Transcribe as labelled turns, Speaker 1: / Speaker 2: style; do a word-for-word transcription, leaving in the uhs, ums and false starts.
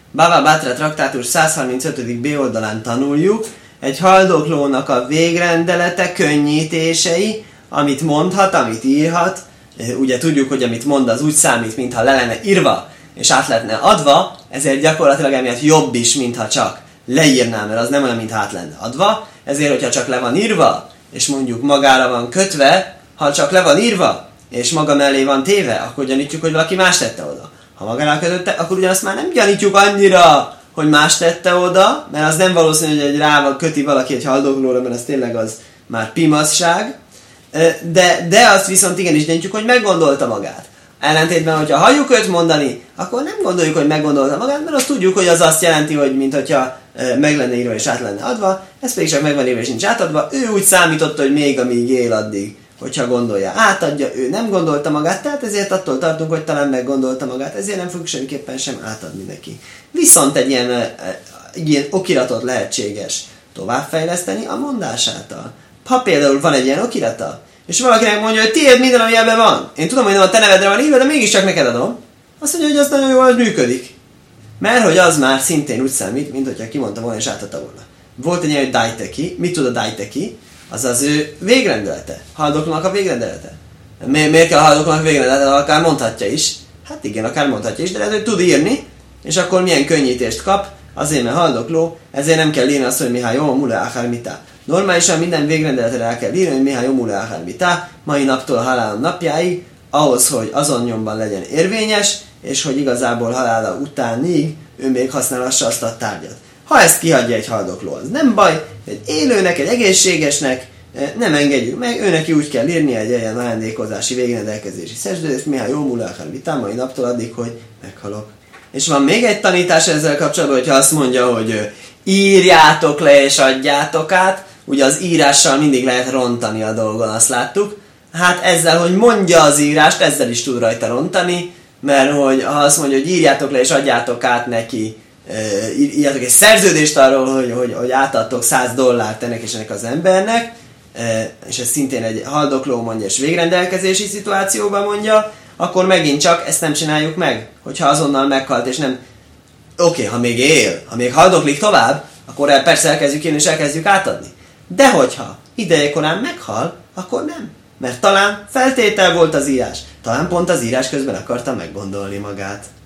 Speaker 1: Bava Batra traktátus száz harmincötödik bé oldalán tanuljuk, egy haldoklónak a végrendelete, könnyítései, amit mondhat, amit írhat. Ugye tudjuk, hogy amit mond, az úgy számít, mintha le lenne írva, és át lehetne adva, ezért gyakorlatilag emiatt jobb is, mintha csak leírnám, mert az nem olyan, mintha át lenne adva. Ezért, hogyha csak le van írva, és mondjuk magára van kötve, ha csak le van írva, és maga mellé van téve, akkor gyanítjuk, hogy valaki más tette oda. Ha magára kötötte, akkor ugyanazt már nem gyanítjuk annyira, hogy más tette oda, mert az nem valószínű, hogy egy rával köti valaki egy haldoklóra, mert az tényleg az már pimasság. De, de azt viszont igenis gyanítjuk, hogy meggondolta magát. Ellentétben, hogyha halljuk őt mondani, akkor nem gondoljuk, hogy meggondolta magát, mert azt tudjuk, hogy az azt jelenti, hogy mintha meg lenne írva és át lenne adva, ez pedig csak meg van írva és nincs átadva. Ő úgy számította, hogy még amíg él addig, hogyha gondolja, átadja, ő nem gondolta magát, tehát ezért attól tartunk, hogy talán meggondolta magát, ezért nem fogjuk semmiképpen sem átadni neki. Viszont egy ilyen, egy ilyen okiratot lehetséges továbbfejleszteni a mondás által. Ha például van egy ilyen okirata, és valakinek mondja, hogy tiéd minden, ami ebben van. Én tudom, hogy nem a te nevedre van írva, de mégiscsak neked adom. Azt mondja, hogy az nagyon jól működik. Mert hogy az már szintén úgy számít, mint hogyha kimondta volna és átadta volna. Volt egy ilyen, hogy daiteki. Mit tud a daiteki? Az az ő végrendelete. Haldoklónak a végrendelete. Mi, miért kell a haldoklónak végrendelete? Akár mondhatja is. Hát igen, akár mondhatja is, de lehet, hogy tud írni, és akkor milyen könnyítést kap, azért mert haldokló, ezért nem kell írni azt, hogy Mihály jó mule akár mitá. Normálisan minden végrendeletre el kell írni, hogy Mihály jó mule akár mitá, mai naptól a halálom napjáig, ahhoz, hogy azon nyomban legyen érvényes, és hogy igazából halála utánig ő még használhassa azt a tárgyat. Ha ezt kihagyja egy haldokló, az nem baj, egy élőnek, egy egészségesnek nem engedjük meg, őnek úgy kell írni egy ilyen ajándékozási végrendelkezési szerződést, Mihály jó mule akár mitá, mai naptól addig, hogy meghalok. És van még egy tanítás ezzel kapcsolatban, hogyha azt mondja, hogy írjátok le és adjátok át, ugye az írással mindig lehet rontani a dolgon, azt láttuk. Hát ezzel, hogy mondja az írást, ezzel is tud rajta rontani, mert hogy ha azt mondja, hogy írjátok le és adjátok át neki, írjátok egy szerződést arról, hogy, hogy, hogy átadtok száz dollárt ennek és ennek az embernek, és ez szintén egy haldokló mondja, és végrendelkezési szituációban mondja, akkor megint csak ezt nem csináljuk meg, hogyha azonnal meghalt, és nem... Oké, okay, ha még él, ha még haldoklik tovább, akkor el, persze elkezdjük írni, és elkezdjük átadni. De hogyha idejekorán meghal, akkor nem. Mert talán feltétel volt az írás. Talán pont az írás közben akarta meggondolni magát.